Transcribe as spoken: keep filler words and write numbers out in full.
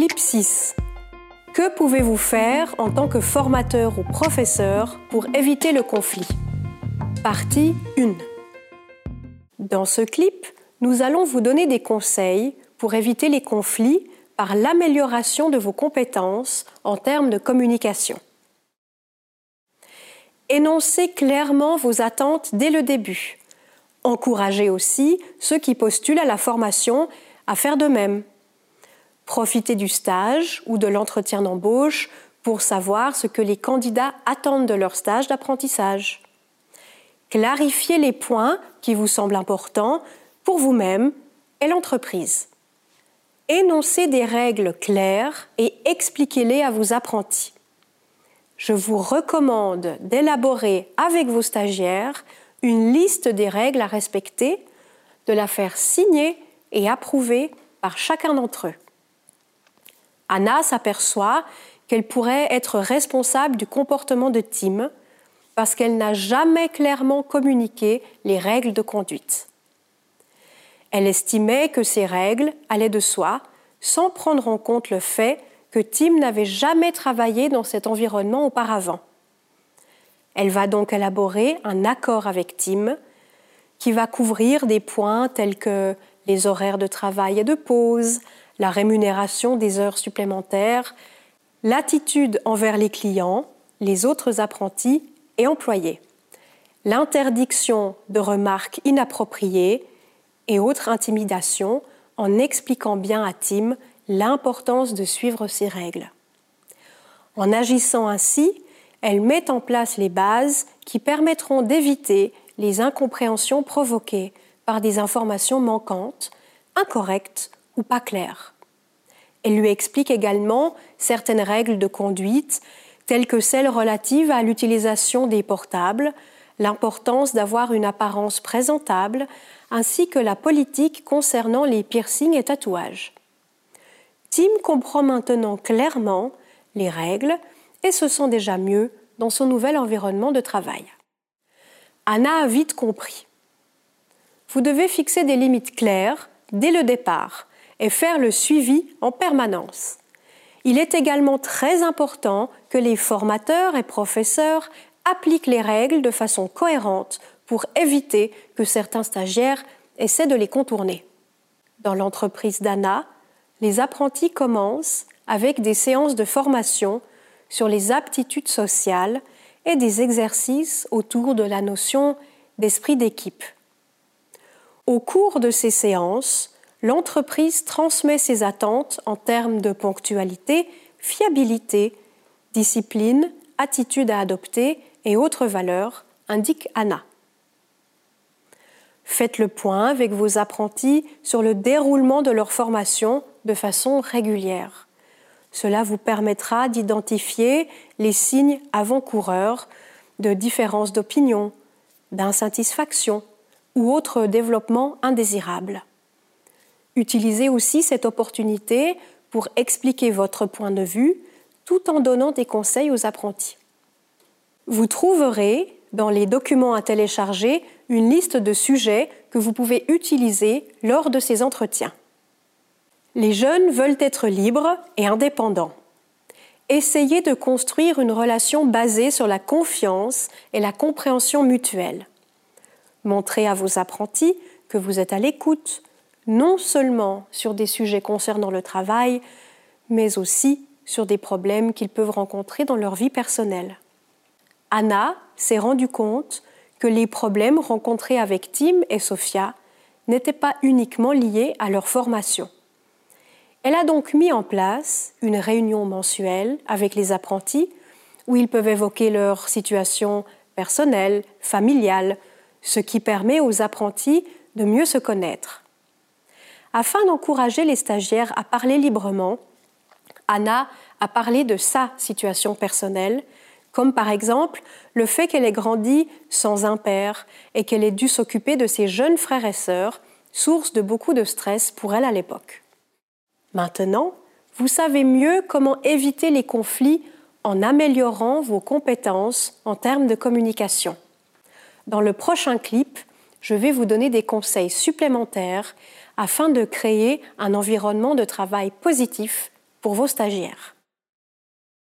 Clip six. Que pouvez-vous faire en tant que formateur ou professeur pour éviter le conflit? Partie un. Dans ce clip, nous allons vous donner des conseils pour éviter les conflits par l'amélioration de vos compétences en termes de communication. Énoncez clairement vos attentes dès le début. Encouragez aussi ceux qui postulent à la formation à faire de même. Profitez du stage ou de l'entretien d'embauche pour savoir ce que les candidats attendent de leur stage d'apprentissage. Clarifiez les points qui vous semblent importants pour vous-même et l'entreprise. Énoncez des règles claires et expliquez-les à vos apprentis. Je vous recommande d'élaborer avec vos stagiaires une liste des règles à respecter, de la faire signer et approuver par chacun d'entre eux. Anna s'aperçoit qu'elle pourrait être responsable du comportement de Tim parce qu'elle n'a jamais clairement communiqué les règles de conduite. Elle estimait que ces règles allaient de soi sans prendre en compte le fait que Tim n'avait jamais travaillé dans cet environnement auparavant. Elle va donc élaborer un accord avec Tim qui va couvrir des points tels que les horaires de travail et de pause, la rémunération des heures supplémentaires, l'attitude envers les clients, les autres apprentis et employés, l'interdiction de remarques inappropriées et autres intimidations en expliquant bien à Tim l'importance de suivre ces règles. En agissant ainsi, elle met en place les bases qui permettront d'éviter les incompréhensions provoquées par des informations manquantes, incorrectes ou pas claires. Elle lui explique également certaines règles de conduite, telles que celles relatives à l'utilisation des portables, l'importance d'avoir une apparence présentable, ainsi que la politique concernant les piercings et tatouages. Tim comprend maintenant clairement les règles et se sent déjà mieux dans son nouvel environnement de travail. Anna a vite compris. Vous devez fixer des limites claires dès le départ et faire le suivi en permanence. Il est également très important que les formateurs et professeurs appliquent les règles de façon cohérente pour éviter que certains stagiaires essaient de les contourner. Dans l'entreprise d'Anna, les apprentis commencent avec des séances de formation sur les aptitudes sociales et des exercices autour de la notion d'esprit d'équipe. Au cours de ces séances, l'entreprise transmet ses attentes en termes de ponctualité, fiabilité, discipline, attitude à adopter et autres valeurs, indique Anna. Faites le point avec vos apprentis sur le déroulement de leur formation de façon régulière. Cela vous permettra d'identifier les signes avant-coureurs de différences d'opinion, d'insatisfaction ou autres développements indésirables. Utilisez aussi cette opportunité pour expliquer votre point de vue tout en donnant des conseils aux apprentis. Vous trouverez dans les documents à télécharger une liste de sujets que vous pouvez utiliser lors de ces entretiens. Les jeunes veulent être libres et indépendants. Essayez de construire une relation basée sur la confiance et la compréhension mutuelle. Montrez à vos apprentis que vous êtes à l'écoute, non seulement sur des sujets concernant le travail, mais aussi sur des problèmes qu'ils peuvent rencontrer dans leur vie personnelle. Anna s'est rendue compte que les problèmes rencontrés avec Tim et Sophia n'étaient pas uniquement liés à leur formation. Elle a donc mis en place une réunion mensuelle avec les apprentis où ils peuvent évoquer leur situation personnelle, familiale, ce qui permet aux apprentis de mieux se connaître. Afin d'encourager les stagiaires à parler librement, Anna a parlé de sa situation personnelle, comme par exemple le fait qu'elle ait grandi sans un père et qu'elle ait dû s'occuper de ses jeunes frères et sœurs, source de beaucoup de stress pour elle à l'époque. Maintenant, vous savez mieux comment éviter les conflits en améliorant vos compétences en termes de communication. Dans le prochain clip, je vais vous donner des conseils supplémentaires afin de créer un environnement de travail positif pour vos stagiaires.